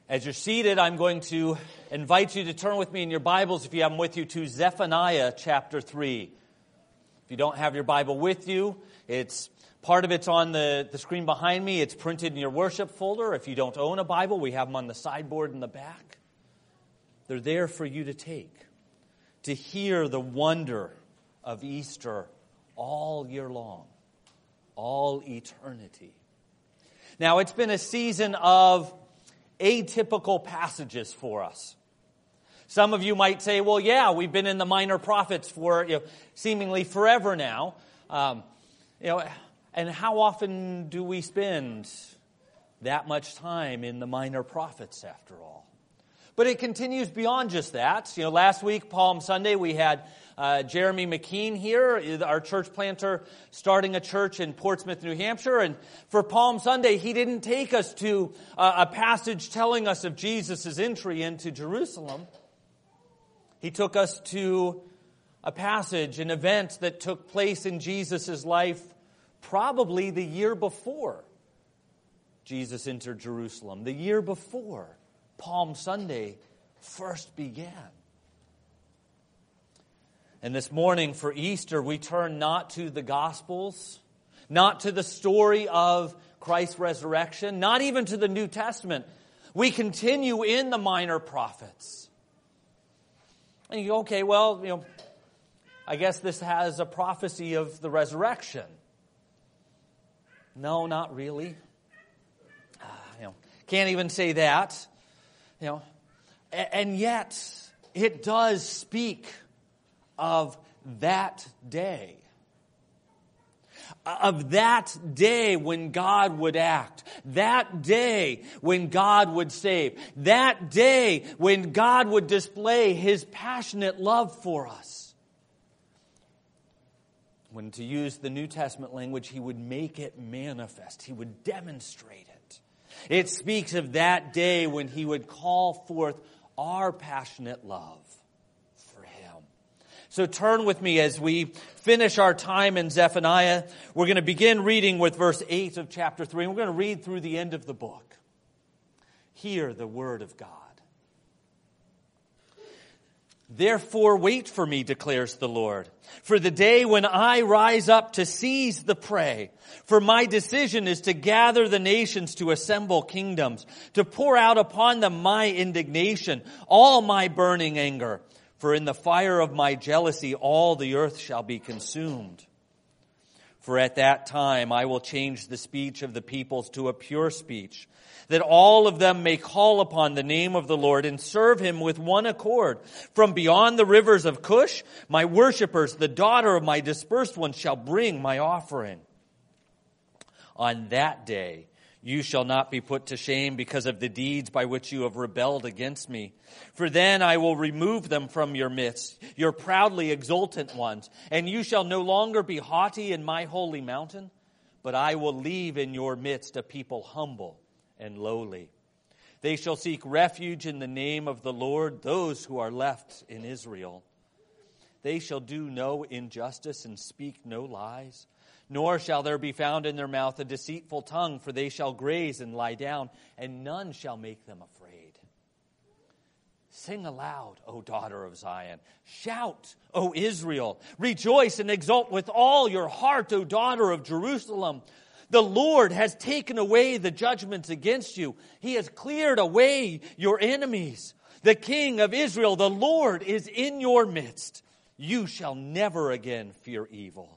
As you're seated, I'm going to invite you to turn with me in your Bibles, if you have them with you, to Zephaniah chapter 3. If you don't have your Bible with you, part of it's on the screen behind me. It's printed in your worship folder. If you don't own a Bible, we have them on the sideboard in the back. They're there for you to take, to hear the wonder of Easter all year long, all eternity. Now, it's been a season of atypical passages for us. Some of you might say, well, yeah, we've been in the minor prophets for seemingly forever now. And how often do we spend that much time in the minor prophets after all? But it continues beyond just that. Last week, Palm Sunday, we had Jeremy McKean here, our church planter, starting a church in Portsmouth, New Hampshire. And for Palm Sunday, he didn't take us to a passage telling us of Jesus' entry into Jerusalem. He took us to a passage, an event that took place in Jesus' life probably the year before Jesus entered Jerusalem, the year before Palm Sunday first began. And this morning for Easter, we turn not to the Gospels, not to the story of Christ's resurrection, not even to the New Testament. We continue in the minor prophets. And you go, okay, well, I guess this has a prophecy of the resurrection. No, not really. Can't even say that. And yet it does speak of that day. Of that day when God would act. That day when God would save. That day when God would display His passionate love for us. When, to use the New Testament language, He would make it manifest. He would demonstrate it. It speaks of that day when He would call forth our passionate love for Him. So turn with me as we finish our time in Zephaniah. We're going to begin reading with verse 8 of chapter 3. And we're going to read through the end of the book. Hear the word of God. Therefore wait for me, declares the Lord, for the day when I rise up to seize the prey. For my decision is to gather the nations, to assemble kingdoms, to pour out upon them my indignation, all my burning anger. For in the fire of my jealousy all the earth shall be consumed. For at that time I will change the speech of the peoples to a pure speech, that all of them may call upon the name of the Lord and serve Him with one accord. From beyond the rivers of Cush, my worshipers, the daughter of my dispersed ones, shall bring my offering. On that day you shall not be put to shame because of the deeds by which you have rebelled against me. For then I will remove them from your midst, your proudly exultant ones, and you shall no longer be haughty in my holy mountain, but I will leave in your midst a people humble and lowly. They shall seek refuge in the name of the Lord, those who are left in Israel. They shall do no injustice and speak no lies, nor shall there be found in their mouth a deceitful tongue, for they shall graze and lie down, and none shall make them afraid. Sing aloud, O daughter of Zion. Shout, O Israel. Rejoice and exult with all your heart, O daughter of Jerusalem. The Lord has taken away the judgments against you. He has cleared away your enemies. The King of Israel, the Lord, is in your midst. You shall never again fear evil.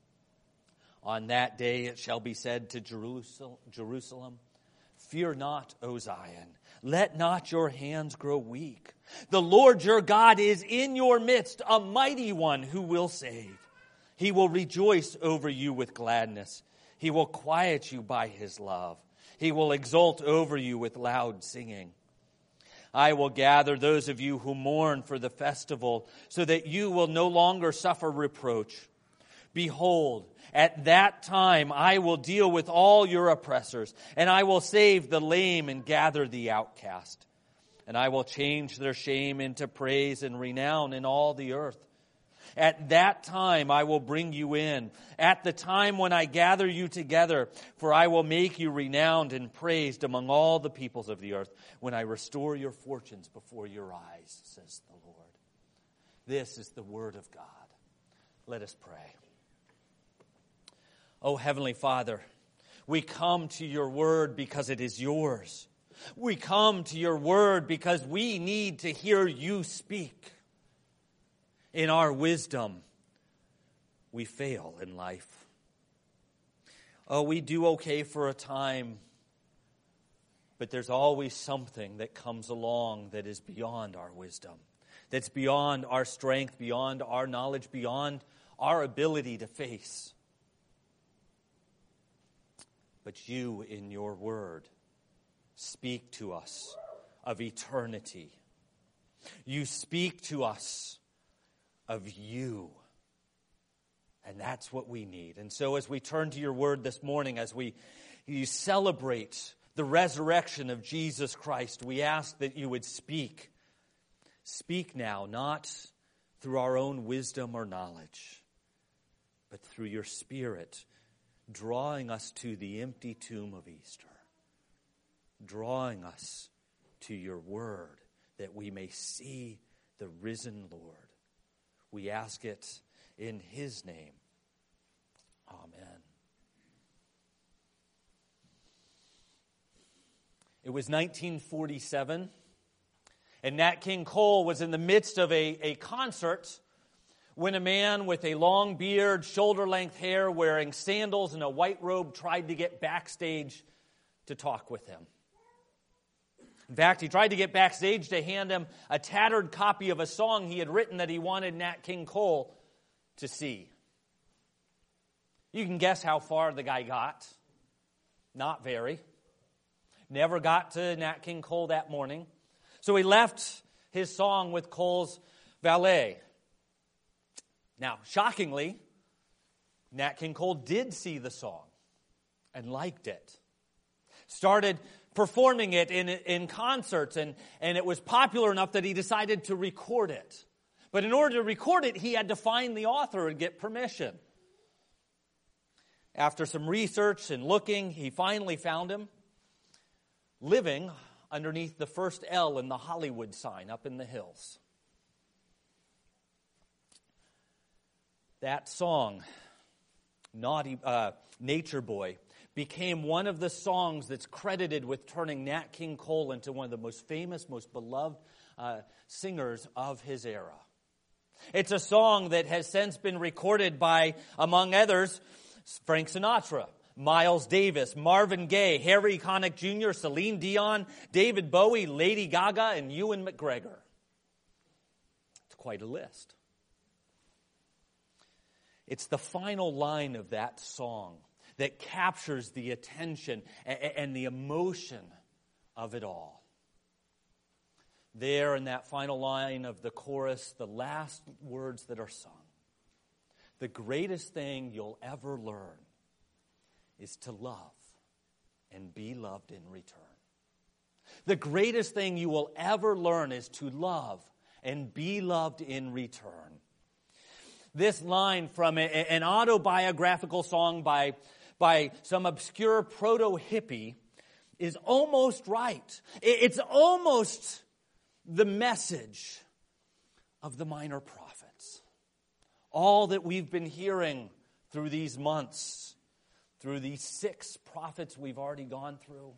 On that day it shall be said to Jerusalem, fear not, O Zion. Let not your hands grow weak. The Lord your God is in your midst, a mighty one who will save. He will rejoice over you with gladness. He will quiet you by His love. He will exult over you with loud singing. I will gather those of you who mourn for the festival, so that you will no longer suffer reproach. Behold, at that time I will deal with all your oppressors, and I will save the lame and gather the outcast. And I will change their shame into praise and renown in all the earth. At that time I will bring you in, at the time when I gather you together, for I will make you renowned and praised among all the peoples of the earth, when I restore your fortunes before your eyes, says the Lord. This is the word of God. Let us pray. Oh, Heavenly Father, we come to your word because it is yours. We come to your word because we need to hear you speak. In our wisdom, we fail in life. Oh, we do okay for a time, but there's always something that comes along that is beyond our wisdom, that's beyond our strength, beyond our knowledge, beyond our ability to face. But you, in your word, speak to us of eternity. You speak to us of you. And that's what we need. And so as we turn to your word this morning, as you celebrate the resurrection of Jesus Christ, we ask that you would speak. Speak now, not through our own wisdom or knowledge, but through your Spirit, drawing us to the empty tomb of Easter, drawing us to your word, that we may see the risen Lord. We ask it in his name. Amen. It was 1947, and Nat King Cole was in the midst of a concert when a man with a long beard, shoulder-length hair, wearing sandals and a white robe tried to get backstage to talk with him. In fact, he tried to get backstage to hand him a tattered copy of a song he had written that he wanted Nat King Cole to see. You can guess how far the guy got. Not very. Never got to Nat King Cole that morning. So he left his song with Cole's valet. Now, shockingly, Nat King Cole did see the song and liked it. Started performing it in concerts, and it was popular enough that he decided to record it. But in order to record it, he had to find the author and get permission. After some research and looking, he finally found him living underneath the first L in the Hollywood sign up in the hills. That song, Nature Boy, became one of the songs that's credited with turning Nat King Cole into one of the most famous, most beloved singers of his era. It's a song that has since been recorded by, among others, Frank Sinatra, Miles Davis, Marvin Gaye, Harry Connick Jr., Celine Dion, David Bowie, Lady Gaga, and Ewan McGregor. It's quite a list. It's the final line of that song that captures the attention and the emotion of it all. There in that final line of the chorus, the last words that are sung. The greatest thing you'll ever learn is to love and be loved in return. The greatest thing you will ever learn is to love and be loved in return. This line from an autobiographical song by some obscure proto-hippie is almost right. It's almost the message of the minor prophets. All that we've been hearing through these months, through these 6 prophets we've already gone through,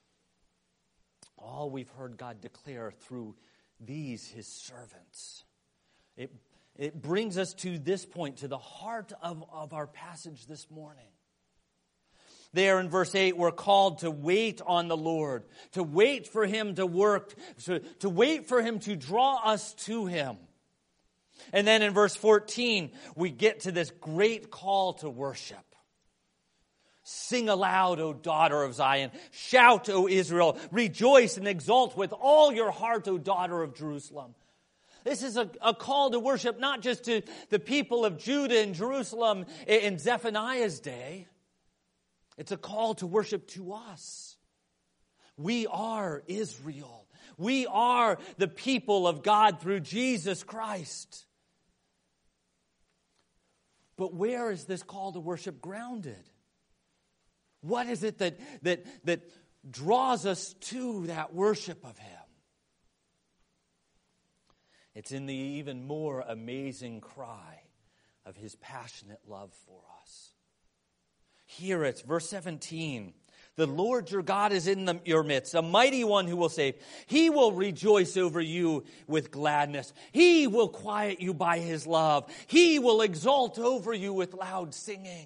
all we've heard God declare through these, his servants. It brings us to this point, to the heart of our passage this morning. There in verse 8, we're called to wait on the Lord, to wait for him to work, to wait for him to draw us to him. And then in verse 14, we get to this great call to worship. Sing aloud, O daughter of Zion. Shout, O Israel. Rejoice and exult with all your heart, O daughter of Jerusalem. This is a call to worship not just to the people of Judah and Jerusalem in Zephaniah's day. It's a call to worship to us. We are Israel. We are the people of God through Jesus Christ. But where is this call to worship grounded? What is it that draws us to that worship of Him? It's in the even more amazing cry of His passionate love for us. Hear it, verse 17. The Lord your God is in your midst, a mighty one who will save. He will rejoice over you with gladness. He will quiet you by His love. He will exult over you with loud singing.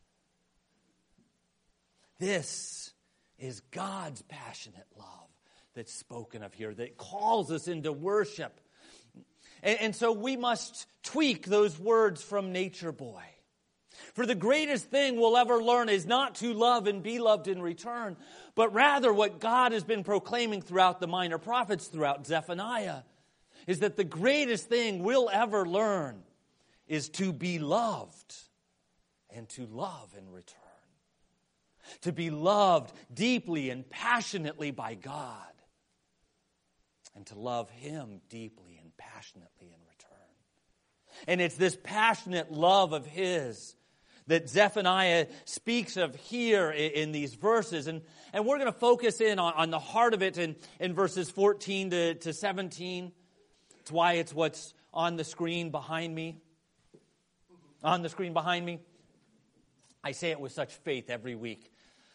This is God's passionate love that's spoken of here, that calls us into worship. And so we must tweak those words from Nature Boy. For the greatest thing we'll ever learn is not to love and be loved in return, but rather what God has been proclaiming throughout the minor prophets, throughout Zephaniah, is that the greatest thing we'll ever learn is to be loved and to love in return. To be loved deeply and passionately by God, and to love Him deeply and passionately in return. And it's this passionate love of His that Zephaniah speaks of here in these verses. And we're going to focus in on the heart of it in verses 14 to 17. It's why it's what's on the screen behind me. On the screen behind me. I say it with such faith every week.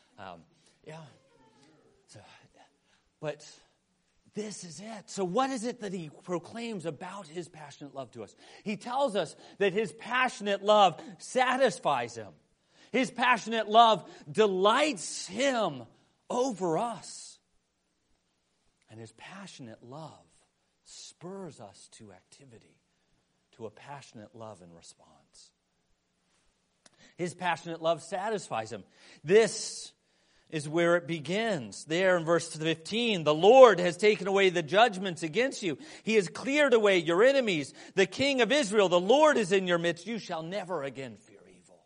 But this is it. So what is it that he proclaims about his passionate love to us? He tells us that his passionate love satisfies him. His passionate love delights him over us. And his passionate love spurs us to activity, to a passionate love and response. His passionate love satisfies him. This is where it begins. There in verse 15, the Lord has taken away the judgments against you. He has cleared away your enemies. The King of Israel, the Lord is in your midst. You shall never again fear evil.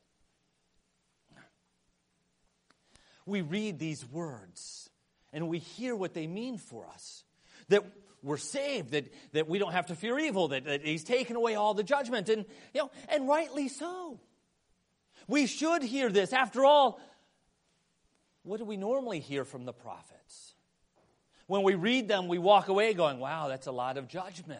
We read these words and we hear what they mean for us. That we're saved, that we don't have to fear evil, that He's taken away all the judgment, and rightly so. We should hear this. After all, what do we normally hear from the prophets? When we read them, we walk away going, wow, that's a lot of judgment.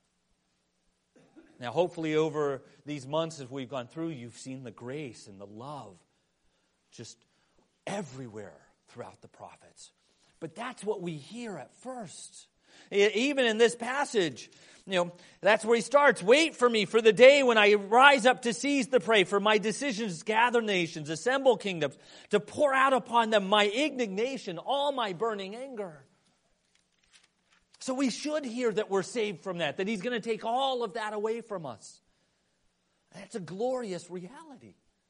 Now, hopefully over these months as we've gone through, you've seen the grace and the love just everywhere throughout the prophets. But that's what we hear at first. Even in this passage, that's where he starts. Wait for me for the day when I rise up to seize the prey, for my decisions gather nations, assemble kingdoms, to pour out upon them my indignation, all my burning anger. So we should hear that we're saved from that He's going to take all of that away from us. That's a glorious reality.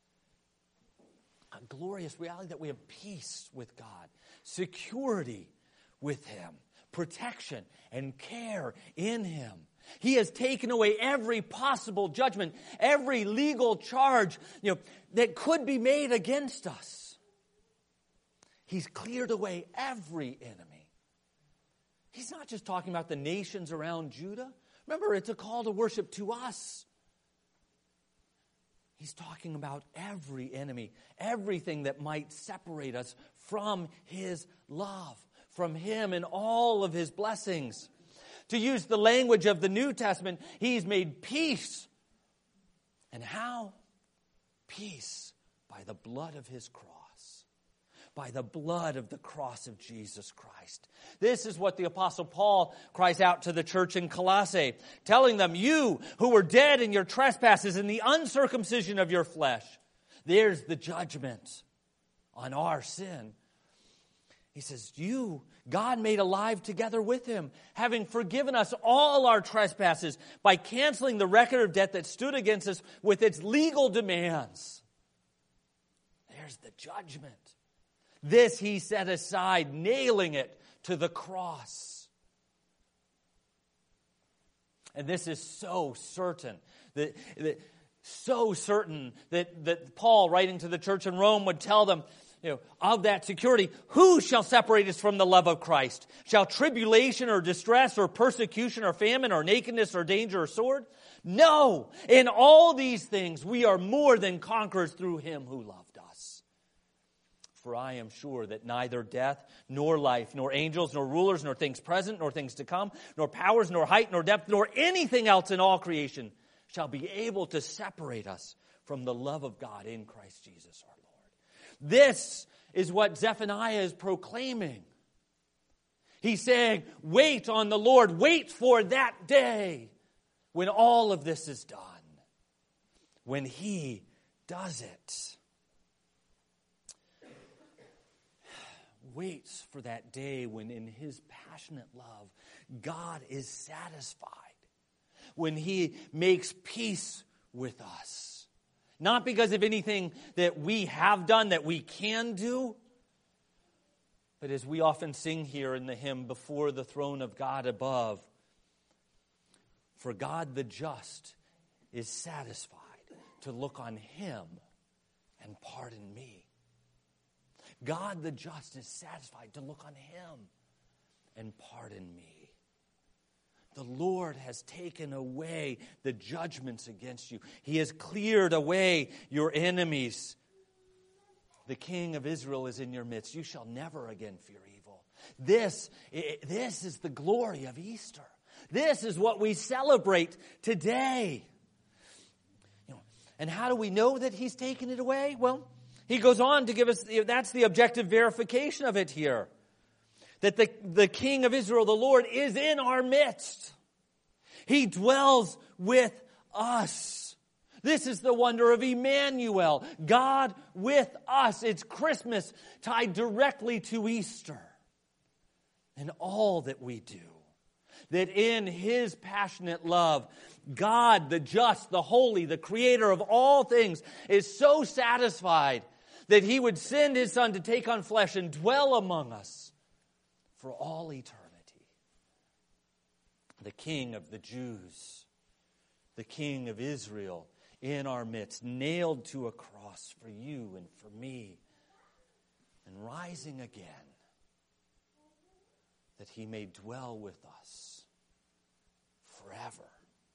A glorious reality that we have peace with God, security with Him, protection and care in Him. He has taken away every possible judgment, every legal charge, that could be made against us. He's cleared away every enemy. He's not just talking about the nations around Judah. Remember, it's a call to worship to us. He's talking about every enemy, everything that might separate us from His love, from Him and all of His blessings. To use the language of the New Testament, He's made peace. And how? Peace by the blood of His cross. By the blood of the cross of Jesus Christ. This is what the Apostle Paul cries out to the church in Colossae, telling them, you who were dead in your trespasses and the uncircumcision of your flesh. There's the judgment on our sin. He says, God made alive together with Him, having forgiven us all our trespasses by canceling the record of debt that stood against us with its legal demands. There's the judgment. This He set aside, nailing it to the cross. And this is so certain that Paul, writing to the church in Rome, would tell them, of that security. Who shall separate us from the love of Christ? Shall tribulation or distress or persecution or famine or nakedness or danger or sword? No. In all these things we are more than conquerors through him who loved us. For I am sure that neither death, nor life, nor angels, nor rulers, nor things present, nor things to come, nor powers, nor height, nor depth, nor anything else in all creation shall be able to separate us from the love of God in Christ Jesus our Lord. This is what Zephaniah is proclaiming. He's saying, wait on the Lord. Wait for that day when all of this is done. When he does it. Waits for that day when in his passionate love, God is satisfied. When he makes peace with us. Not because of anything that we have done, that we can do, but as we often sing here in the hymn, before the throne of God above, for God the just is satisfied to look on him and pardon me. God the just is satisfied to look on him and pardon me. The Lord has taken away the judgments against you. He has cleared away your enemies. The King of Israel is in your midst. You shall never again fear evil. This is the glory of Easter. This is what we celebrate today. And how do we know that he's taken it away? Well, he goes on to give us, that's the objective verification of it here. That the King of Israel, the Lord, is in our midst. He dwells with us. This is the wonder of Emmanuel, God with us. It's Christmas tied directly to Easter. And all that we do. That in his passionate love, God, the just, the holy, the creator of all things, is so satisfied that he would send his Son to take on flesh and dwell among us for all eternity. The King of the Jews, the King of Israel in our midst, nailed to a cross for you and for me, and rising again, that he may dwell with us forever.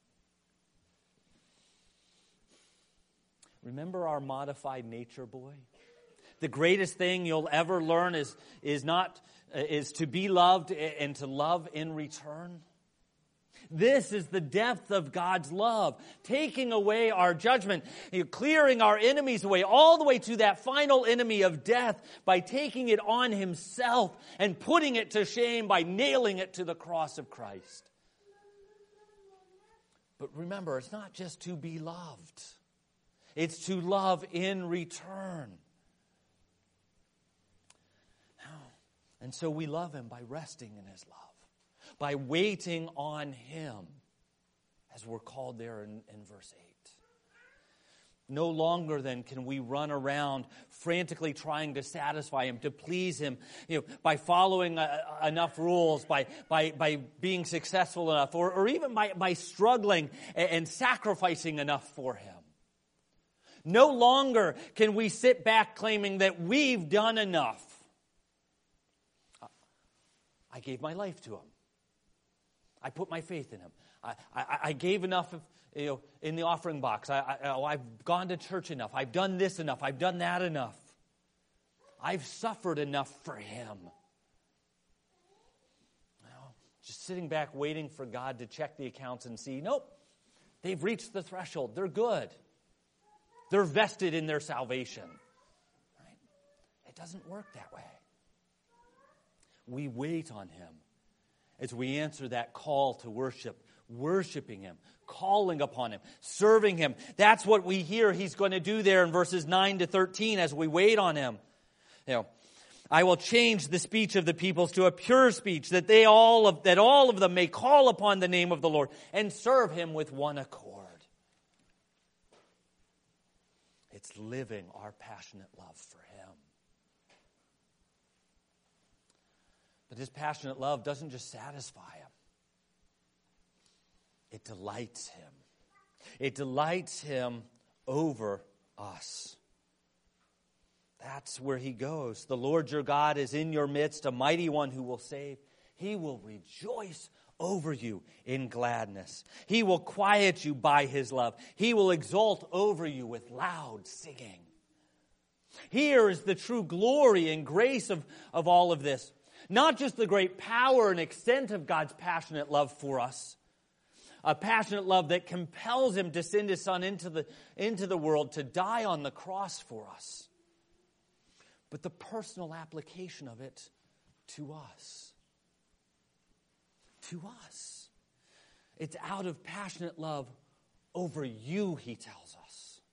Remember our modified nature, boy? The greatest thing you'll ever learn is to be loved and to love in return. This is the depth of God's love, taking away our judgment, clearing our enemies away, all the way to that final enemy of death by taking it on himself and putting it to shame by nailing it to the cross of Christ. But remember, it's not just to be loved. It's to love in return. And so we love him by resting in his love. By waiting on him, as we're called there in verse 8. No longer then can we run around frantically trying to satisfy him, to please him, by following enough rules, by being successful enough, or even by struggling and sacrificing enough for him. No longer can we sit back claiming that we've done enough. I gave my life to him. I put my faith in him. I gave enough in the offering box. I've gone to church enough. I've done this enough. I've done that enough. I've suffered enough for him. Just sitting back waiting for God to check the accounts and see, nope, they've reached the threshold. They're good. They're vested in their salvation. Right? It doesn't work that way. We wait on him. As we answer that call to worship, worshiping him, calling upon him, serving him. That's what we hear he's going to do there in verses 9 to 13 as we wait on him. I will change the speech of the peoples to a pure speech, that all of them may call upon the name of the Lord and serve him with one accord. It's living our passionate love for him. But his passionate love doesn't just satisfy him. It delights him. It delights him over us. That's where he goes. The Lord your God is in your midst, a mighty one who will save. He will rejoice over you in gladness. He will quiet you by his love. He will exult over you with loud singing. Here is the true glory and grace of all of this. Not just the great power and extent of God's passionate love for us, a passionate love that compels him to send his Son into the world to die on the cross for us, but the personal application of it to us. To us. It's out of passionate love over you, he tells us,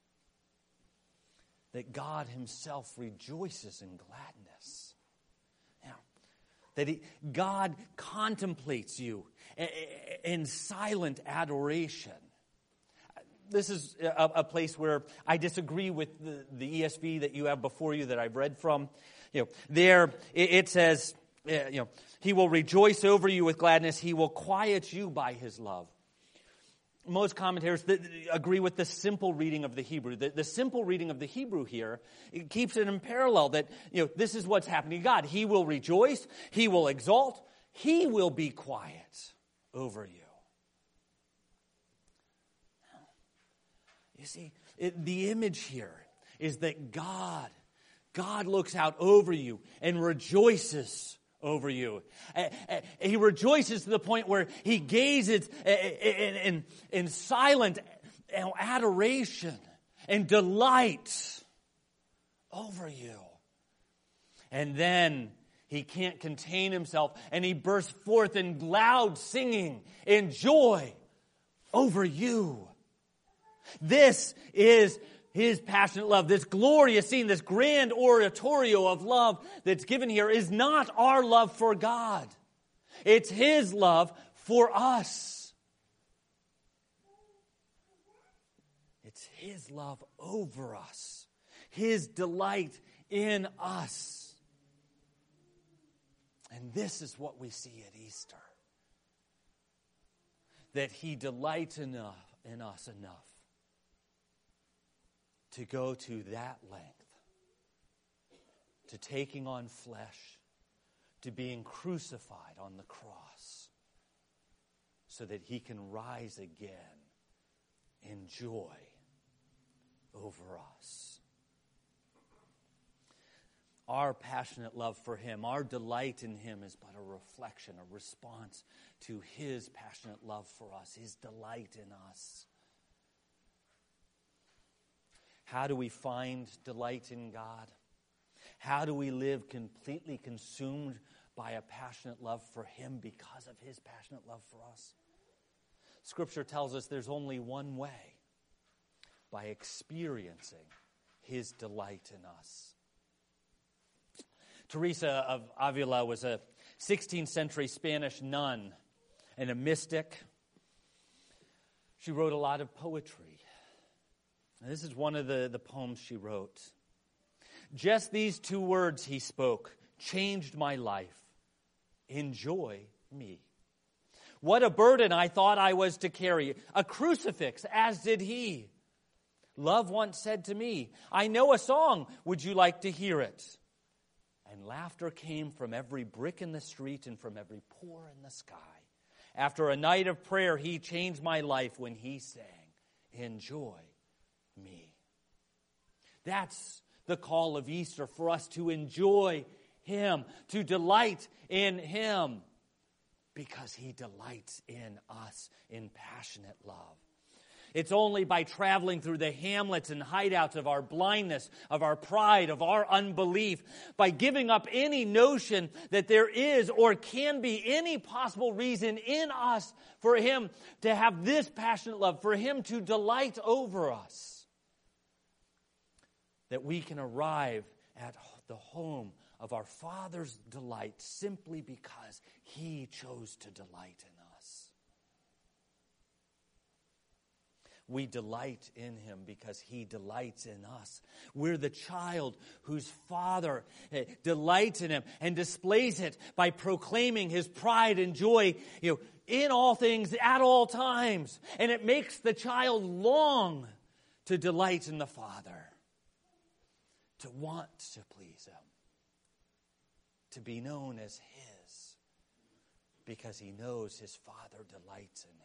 that God himself rejoices in gladness. Now, that God contemplates you in silent adoration. This is a place where I disagree with the ESV that you have before you that I've read from. There it says, he will rejoice over you with gladness. He will quiet you by his love. Most commentators agree with the simple reading of the Hebrew. The simple reading of the Hebrew here, it keeps it in parallel that, this is what's happening to God. He will rejoice. He will exalt. He will be quiet over you. You see, the image here is that God looks out over you and rejoices over you. He rejoices to the point where he gazes in silent adoration and delight over you. And then he can't contain himself and he bursts forth in loud singing and joy over you. This is his passionate love. This glorious scene, this grand oratorio of love that's given here is not our love for God. It's his love for us. It's his love over us. His delight in us. And this is what we see at Easter. That he delights in us enough to go to that length, to taking on flesh, to being crucified on the cross, so that he can rise again in joy over us. Our passionate love for him, our delight in him is but a reflection, a response to his passionate love for us, his delight in us. How do we find delight in God? How do we live completely consumed by a passionate love for him because of his passionate love for us? Scripture tells us there's only one way: by experiencing his delight in us. Teresa of Avila was a 16th century Spanish nun and a mystic. She wrote a lot of poetry. And this is one of the poems she wrote. Just these two words he spoke changed my life. Enjoy me. What a burden I thought I was to carry. A crucifix, as did he. Love once said to me, I know a song. Would you like to hear it? And laughter came from every brick in the street and from every pore in the sky. After a night of prayer, he changed my life when he sang, enjoy me. That's the call of Easter, for us to enjoy him, to delight in him, because he delights in us in passionate love. It's only by traveling through the hamlets and hideouts of our blindness, of our pride, of our unbelief, by giving up any notion that there is or can be any possible reason in us for him to have this passionate love, for him to delight over us, that we can arrive at the home of our Father's delight simply because he chose to delight in us. We delight in him because he delights in us. We're the child whose father delights in him and displays it by proclaiming his pride and joy, in all things at all times. And it makes the child long to delight in the Father. to want to please him, to be known as his, because he knows his Father delights in him.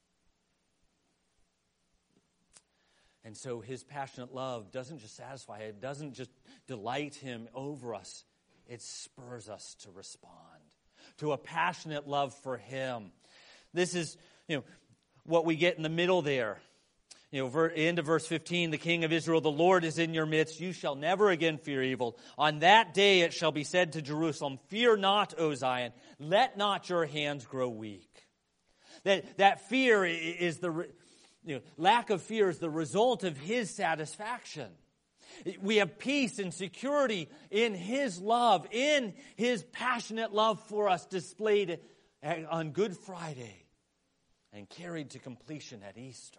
And so his passionate love doesn't just satisfy, it doesn't just delight him over us, it spurs us to respond to a passionate love for him. This is, what we get in the middle there. End of verse 15, the King of Israel, the Lord is in your midst. You shall never again fear evil. On that day it shall be said to Jerusalem, fear not, O Zion. Let not your hands grow weak. That fear is lack of fear is the result of his satisfaction. We have peace and security in his love, in his passionate love for us displayed on Good Friday and carried to completion at Easter.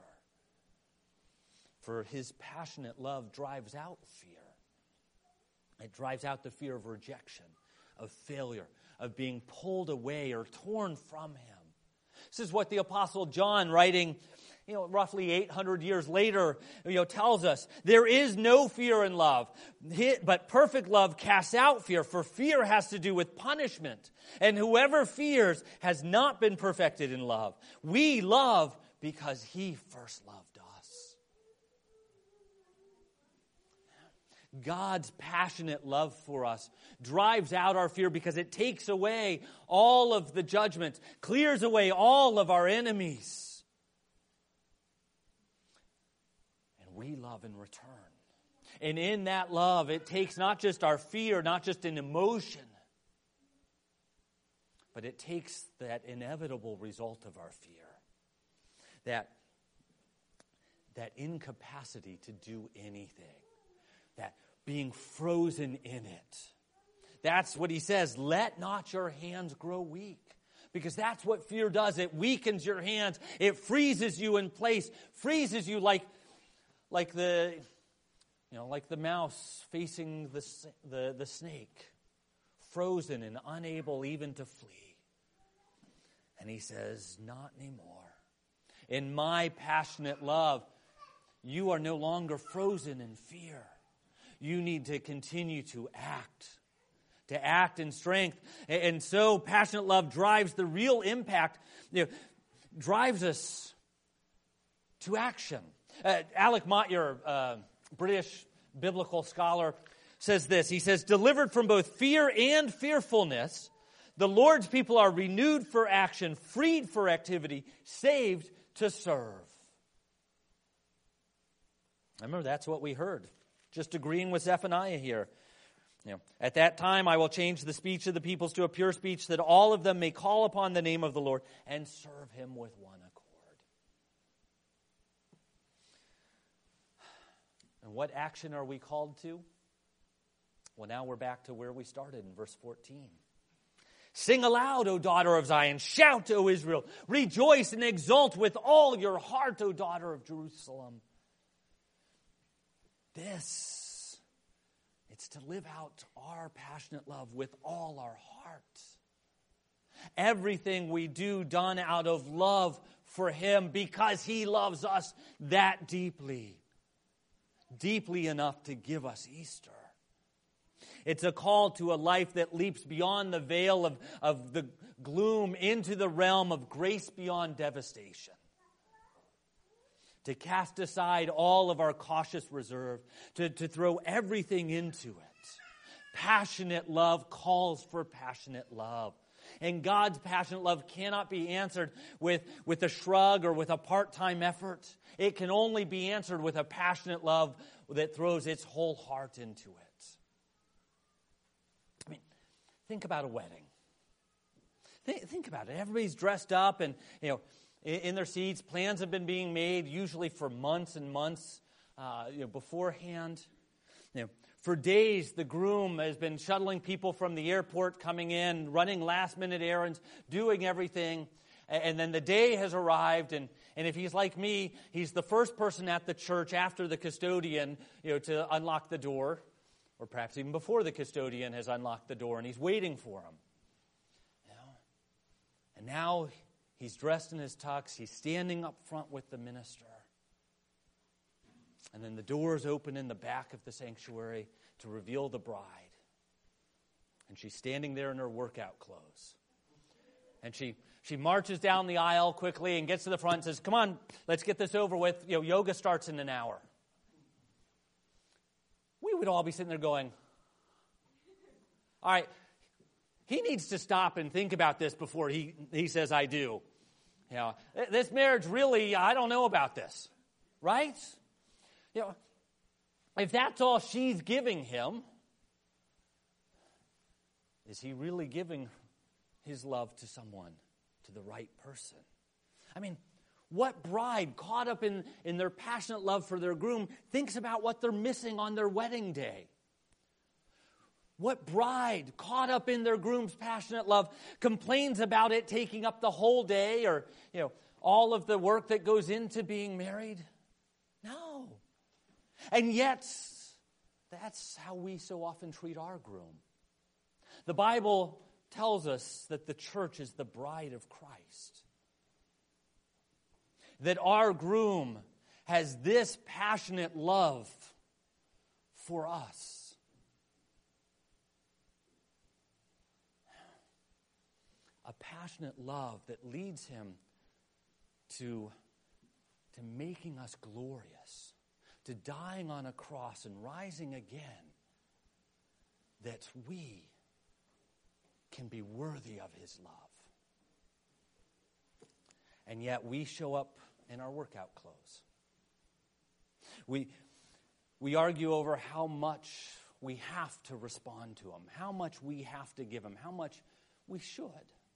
For his passionate love drives out fear. It drives out the fear of rejection, of failure, of being pulled away or torn from him. This is what the Apostle John, writing roughly 800 years later, tells us. There is no fear in love, but perfect love casts out fear, for fear has to do with punishment. And whoever fears has not been perfected in love. We love because he first loved us. God's passionate love for us drives out our fear because it takes away all of the judgment, clears away all of our enemies. And we love in return. And in that love, it takes not just our fear, not just an emotion, but it takes that inevitable result of our fear, that incapacity to do anything, that being frozen in it. That's what he says, let not your hands grow weak. Because that's what fear does. It weakens your hands. It freezes you in place. Freezes you like the mouse facing the snake. Frozen and unable even to flee. And he says, not anymore. In my passionate love, you are no longer frozen in fear. You need to continue to act in strength. And so passionate love drives the real impact, drives us to action. Alec Mott, British biblical scholar, says this. He says, delivered from both fear and fearfulness, the Lord's people are renewed for action, freed for activity, saved to serve. I remember that's what we heard. Just agreeing with Zephaniah here. At that time I will change the speech of the peoples to a pure speech, that all of them may call upon the name of the Lord and serve him with one accord. And what action are we called to? Well, now we're back to where we started in verse 14. Sing aloud, O daughter of Zion. Shout, O Israel. Rejoice and exult with all your heart, O daughter of Jerusalem. It's to live out our passionate love with all our heart. Everything we do done out of love for him because he loves us that deeply. Deeply enough to give us Easter. It's a call to a life that leaps beyond the veil of the gloom into the realm of grace beyond devastation. To cast aside all of our cautious reserve, to throw everything into it. Passionate love calls for passionate love. And God's passionate love cannot be answered with a shrug or with a part-time effort. It can only be answered with a passionate love that throws its whole heart into it. I mean, think about a wedding. Think about it. Everybody's dressed up and, in their seats. Plans have been being made, usually for months and months beforehand. For days, the groom has been shuttling people from the airport, coming in, running last-minute errands, doing everything. And then the day has arrived, and if he's like me, he's the first person at the church after the custodian, to unlock the door, or perhaps even before the custodian has unlocked the door, and he's waiting for him. And now he's dressed in his tux. He's standing up front with the minister. And then the doors open in the back of the sanctuary to reveal the bride. And she's standing there in her workout clothes. And she marches down the aisle quickly and gets to the front and says, "Come on, let's get this over with. Yoga starts in an hour." We would all be sitting there going, all right, he needs to stop and think about this before he says, "I do." This marriage really, I don't know about this. Right? If that's all she's giving him, is he really giving his love to someone, to the right person? I mean, what bride caught up in their passionate love for their groom thinks about what they're missing on their wedding day? What bride caught up in their groom's passionate love complains about it taking up the whole day or, all of the work that goes into being married? No. And yet, that's how we so often treat our groom. The Bible tells us that the church is the bride of Christ. That our groom has this passionate love for us. A passionate love that leads him to making us glorious, to dying on a cross and rising again, that we can be worthy of his love. And yet we show up in our workout clothes. We argue over how much we have to respond to him, how much we have to give him, how much we should.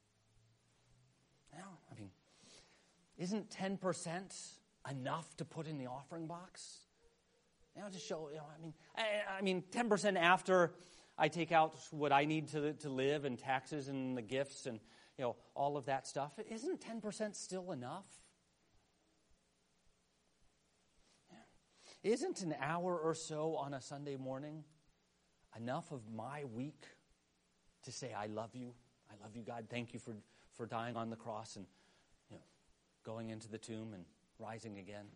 Isn't 10% enough to put in the offering box? To show, 10% after I take out what I need to live and taxes and the gifts and, all of that stuff. Isn't 10% still enough? Isn't an hour or so on a Sunday morning enough of my week to say, "I love you. I love you, God. Thank you for dying on the cross and, going into the tomb and rising again"?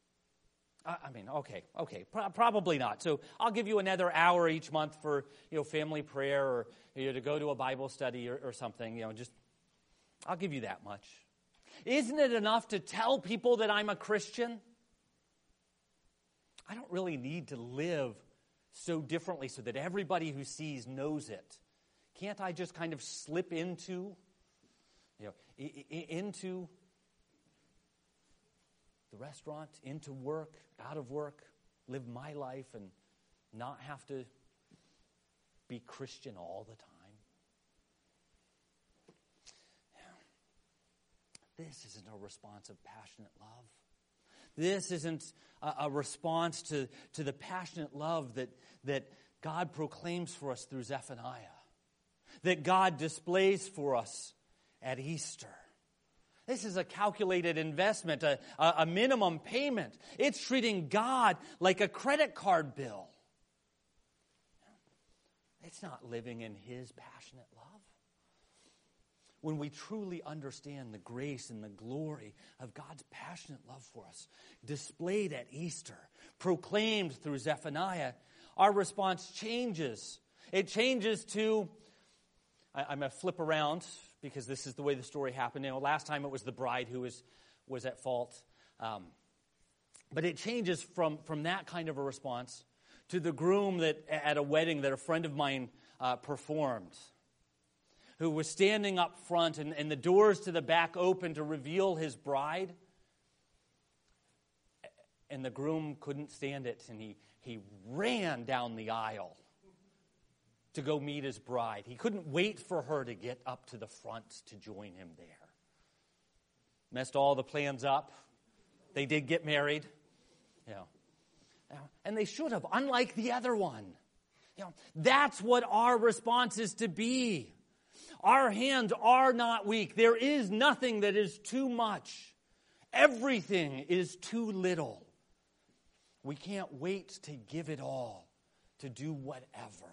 Okay, probably not. So I'll give you another hour each month for, family prayer or to go to a Bible study or something. I'll give you that much. Isn't it enough to tell people that I'm a Christian? I don't really need to live so differently so that everybody who sees knows it. Can't I just kind of slip into the restaurant, into work, out of work, live my life and not have to be Christian all the time? This isn't a response of passionate love. This isn't a response to the passionate love that God proclaims for us through Zephaniah, that God displays for us at Easter. This is a calculated investment, a minimum payment. It's treating God like a credit card bill. It's not living in his passionate love. When we truly understand the grace and the glory of God's passionate love for us, displayed at Easter, proclaimed through Zephaniah, our response changes. It changes to, I'm going to flip around because this is the way the story happened. Last time it was the bride who was at fault. But it changes from that kind of a response to the groom that at a wedding that a friend of mine performed, who was standing up front and the doors to the back open to reveal his bride. And the groom couldn't stand it, and he ran down the aisle to go meet his bride. He couldn't wait for her to get up to the front to join him there. Messed all the plans up. They did get married. And they should have, unlike the other one. That's what our response is to be. Our hands are not weak. There is nothing that is too much. Everything is too little. We can't wait to give it all, to do whatever.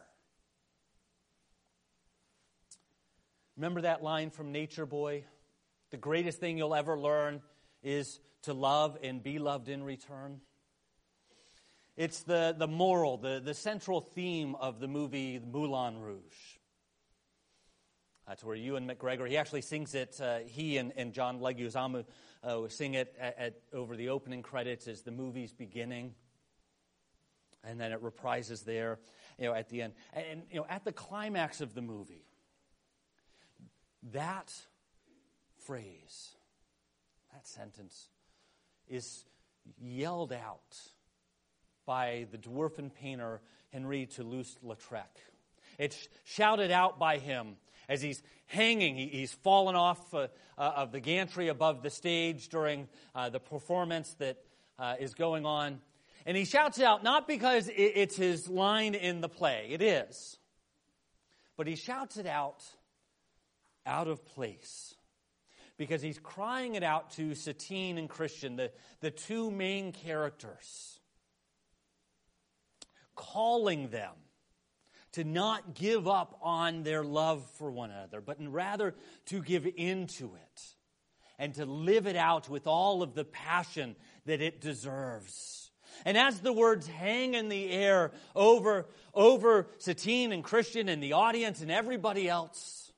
Remember that line from Nature Boy? The greatest thing you'll ever learn is to love and be loved in return. It's the moral, the central theme of the movie Moulin Rouge. That's where Ewan McGregor, he actually sings it, he and John Leguizamo sing it over the opening credits as the movie's beginning. And then it reprises there, at the end. And at the climax of the movie, that phrase, that sentence, is yelled out by the dwarfen painter Henri Toulouse-Lautrec. It's shouted out by him as he's hanging. He's fallen off of the gantry above the stage during the performance that is going on. And he shouts it out not because it's his line in the play. It is. But he shouts it out of place. Because he's crying it out to Satine and Christian, the two main characters. Calling them to not give up on their love for one another, but rather to give into it and to live it out with all of the passion that it deserves. And as the words hang in the air over Satine and Christian and the audience and everybody else,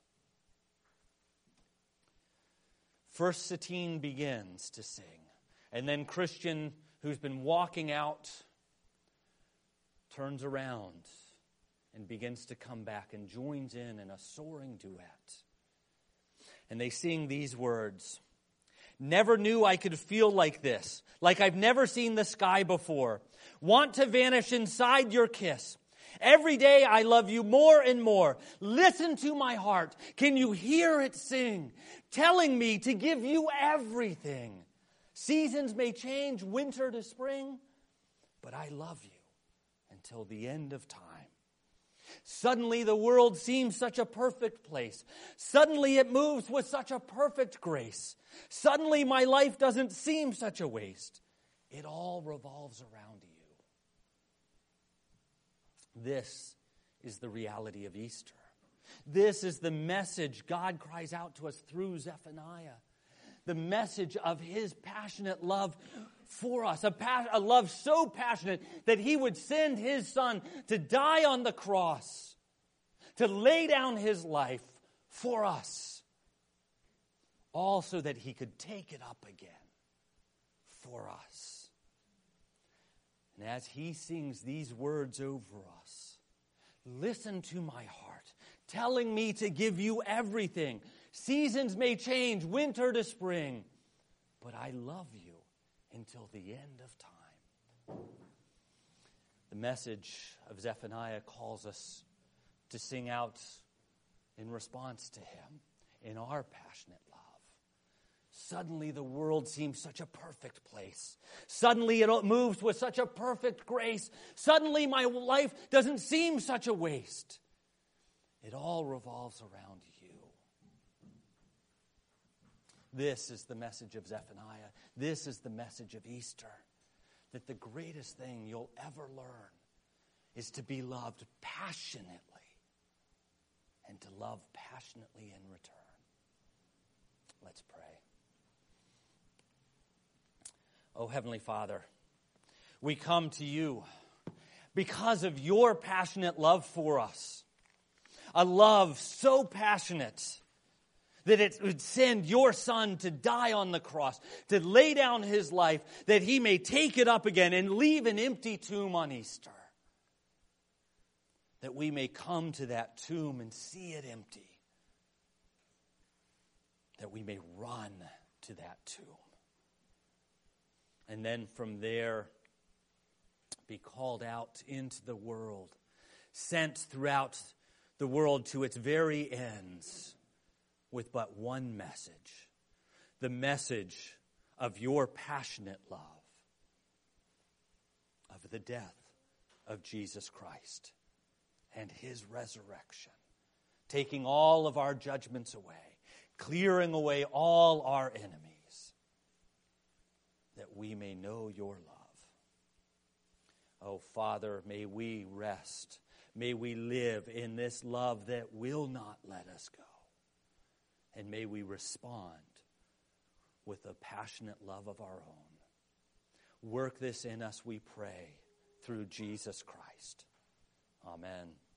first Satine begins to sing, and then Christian, who's been walking out, turns around and begins to come back and joins in a soaring duet. And they sing these words: "Never knew I could feel like this, like I've never seen the sky before. Want to vanish inside your kiss. Every day I love you more and more. Listen to my heart. Can you hear it sing? Telling me to give you everything. Seasons may change, winter to spring, but I love you until the end of time. Suddenly the world seems such a perfect place. Suddenly it moves with such a perfect grace. Suddenly my life doesn't seem such a waste. It all revolves around you." This is the reality of Easter. This is the message God cries out to us through Zephaniah. The message of his passionate love for us. A love so passionate that he would send his son to die on the cross, to lay down his life for us, all so that he could take it up again for us. And as he sings these words over us, listen to my heart, telling me to give you everything. Seasons may change, winter to spring, but I love you until the end of time. The message of Zephaniah calls us to sing out in response to him in our passionate love. Suddenly the world seems such a perfect place. Suddenly it moves with such a perfect grace. Suddenly my life doesn't seem such a waste. It all revolves around you. This is the message of Zephaniah. This is the message of Easter. That the greatest thing you'll ever learn is to be loved passionately and to love passionately in return. Let's pray. Oh, Heavenly Father, we come to you because of your passionate love for us. A love so passionate that it would send your Son to die on the cross, to lay down his life, that he may take it up again and leave an empty tomb on Easter. That we may come to that tomb and see it empty. That we may run to that tomb. And then from there, be called out into the world, sent throughout the world to its very ends, with but one message, the message of your passionate love, of the death of Jesus Christ and his resurrection, taking all of our judgments away, clearing away all our enemies, that we may know your love. Oh, Father, may we rest, may we live in this love that will not let us go. And may we respond with a passionate love of our own. Work this in us, we pray, through Jesus Christ. Amen.